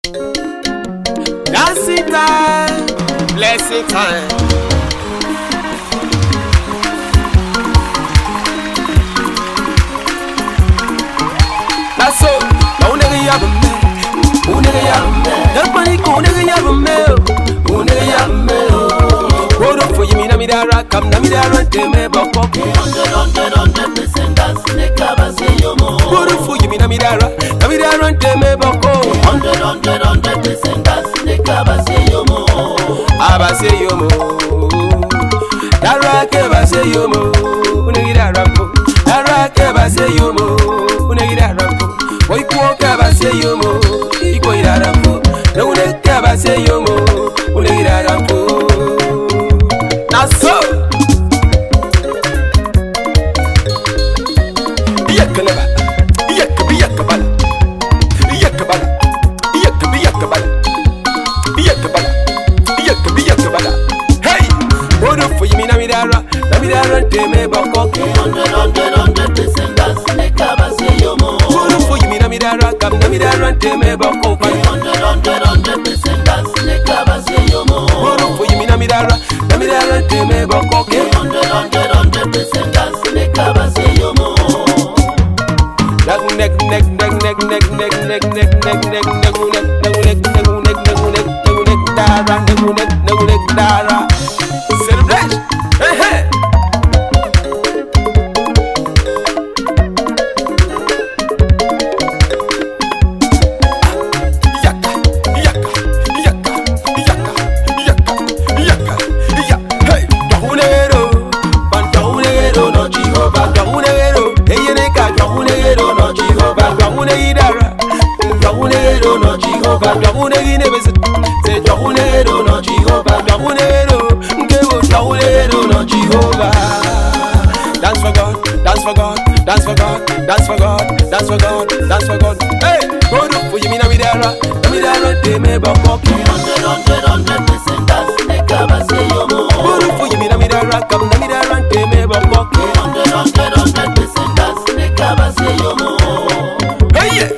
Dancing time, blessing time. That's so. Don't nigga have a man. Who nigga have a man? That money cool nigga have a man. Who nigga have a man? Hold up for you, me na mi da rock, come na mi da run te me boko. 100% dance, ne kaba se yo mo. Hold up for you, me na mi da rock, na mi da run te me boko. 100% dance, ne kaba se yo mo. Aba se yo mo. Da rock aba se yo mo. Unegi da rampo. Da rock aba se yo mo. Unegi da rampo. Boy ko aba se yo mo. Iko ida rampo. Na unegi aba se yo mo. Unegi da rampo. Na so. Yakalaba. Yakabala. Yakabala. Yakabala. Yakabala. Hey! Hold up for you, me na mi da run te me boko. 100% dance, ne kaba se yo mo. Hold up for you, me na mi da rock, come na mi da run te me boko. 100% dance, ne kaba se yo mo. Hold up for you, me na mi da run te me boko. 100% dance, ne kaba se yo mo. Dara. Celebration. Hey hey. Dance for God, dance for God, dance for God, dance for God, dance for God, dance for God. Hey, hold up for you, me na mi da te me boko. 100% dance, ne kaba se yo mo. Hold up for you, me na mi da come na mi da te me boko. 100% dance, ne kaba se yo mo. Hey yeah.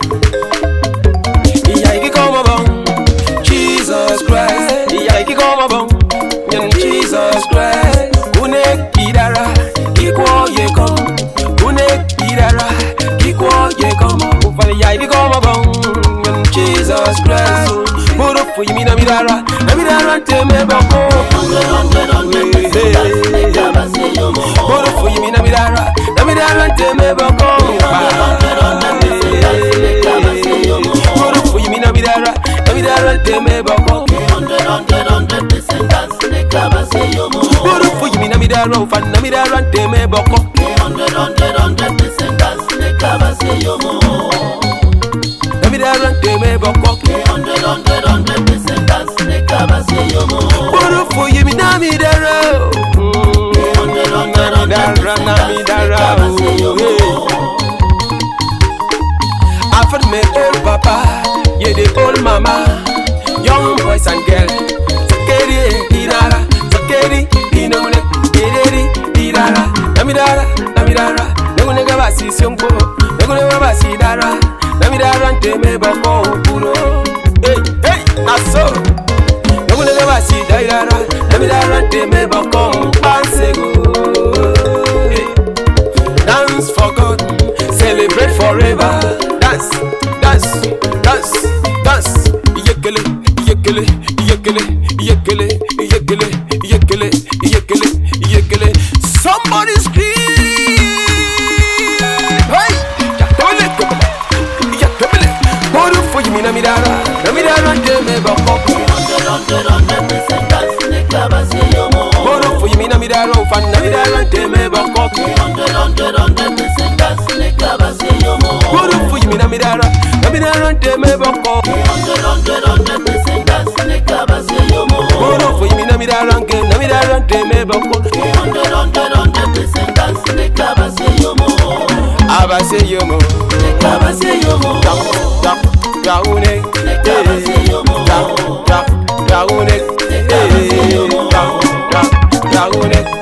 Iya come along, Jesus Christ. Iya come along, Jesus Christ. Unek idara, ikwo ye kom. Unek idara, ikwo ye kom. Ufale iya come along, Jesus Christ. Hold up for you, me na mi da te me boko. 100% dance, ne kaba se yo mo. Hold up for you, me na mi da te me boko. 100% dance, ne kaba se yo mo. Hold up for you, me na mi da te me boko. 100% dance, ne kaba se yo mo. Hold up for you, me na mi da te me boko. 100% dance, ne kaba se yo mo. Na mi da te me boko. 100% dance, ne kaba se yo mo. Hold up for you, me na mi da 100% dance, ne kaba se yo mo. I me old papa, yeah the old mama, young boys and girls. Sakeri dirara, sakeri dinamune, dirara. Namidara, negune gabasi sionko, negune gabasi dara. Namidara te me boko puro. Hey hey, aso. Negune gabasi dirara, namidara te me boko pansego. Dance for God, celebrate forever. Dance, dance, dance, dance. Yekele, yekele, yekele, yekele, yekele, yekele, yekele, yekele. Somebody scream! Hey! Yekele, hold up for you, me na mi dara te me boko. 100% dance, ne kaba se yo mo. Hold up for you, me na mi dara te me boko. 100% dance, ne kaba se yo mo. Hold up for you, me na mi dara te me boko. 100% dance, ne kaba se yo mo. Hold up for you, me na mi dara te me boko. 100% dance, ne kaba se yo mo. Aba se yo mo. Ne kaba se yo mo. Gaune, ne kaba se yo mo. gaune, Ne kaba se yo mo. gaune.